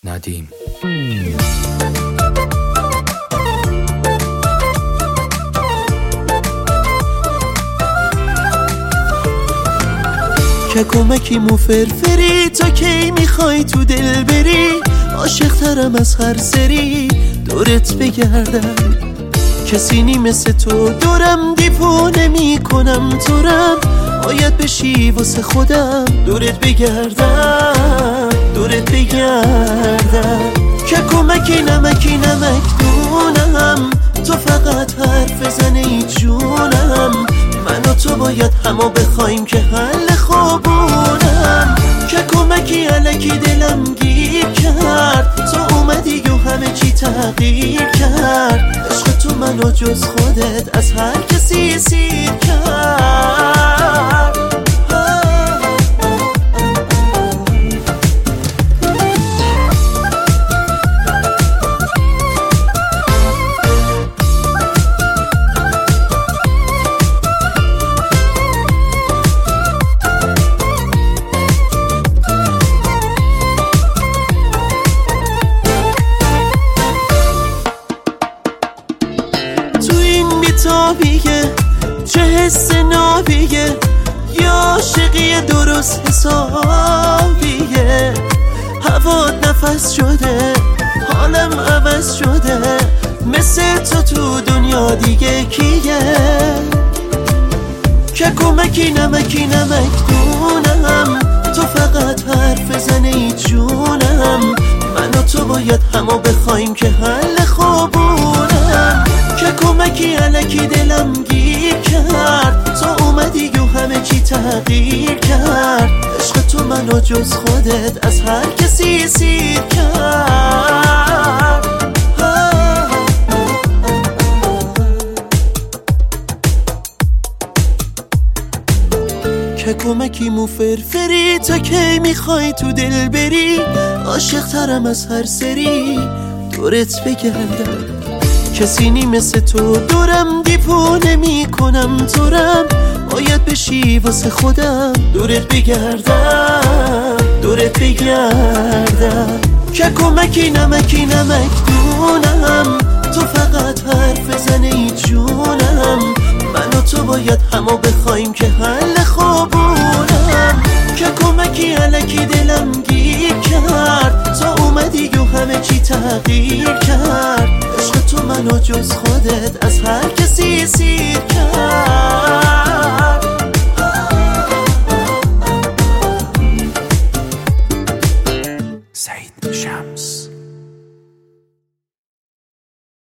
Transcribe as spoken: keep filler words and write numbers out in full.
ندیم. که کمکی مو فرفری تا کی میخوای تو دل بری، عاشق ترم از هر سری دورت بگردم. کسی نی مثل تو دورم دیوونه میکنم تورم، باید بشی واسه خودم دورت بگردم دورت بگردم. که کمکی نمکی نمک دونم، تو فقط حرف زنه ای جونم. من و تو باید همو بخوایم که حل خوبونم. که کمکی الکی دلم گیر کرد، تو اومدی و همه چی تغییر کرد. عشق تو منو جز خودت از هر کسی سیر کرد. بیتابیه چه حس نابیه، یا عاشقی درست حسابیه. هوات نفس شده حالم عوض شده، مثل تو تو دنیا دیگه کیه. که کمکی نمکی نمک دونم، تو فقط حرف زنه ای جونم. من و تو باید همو بخوایم که حل خوبونم. که کمکی الکی دلم گیر کرد، تو اومدی و همه چی تغییر کرد. عشق تو منو جز خودت از هر کسی سیر کرد. که کمکی مو فرفری تا کی میخوای تو دل بری، عاشق ترم از هر سری دورت بگردم. کسی نی مثل تو دورم دیوونه میکنم تورم، باید بشی واسه خودم دورت بگردم دورت بگردم. که کمکی نمکی نمک دونم، تو فقط حرف زنه ای جونم. من و تو باید همو بخوایم که حل خوبونم. که کمکی الکی دلم گیر کرد، تو اومدی و همه چی تغییر کرد. عشق تو منو جز خودت از هر کسی سیر کرد. سعید شمس.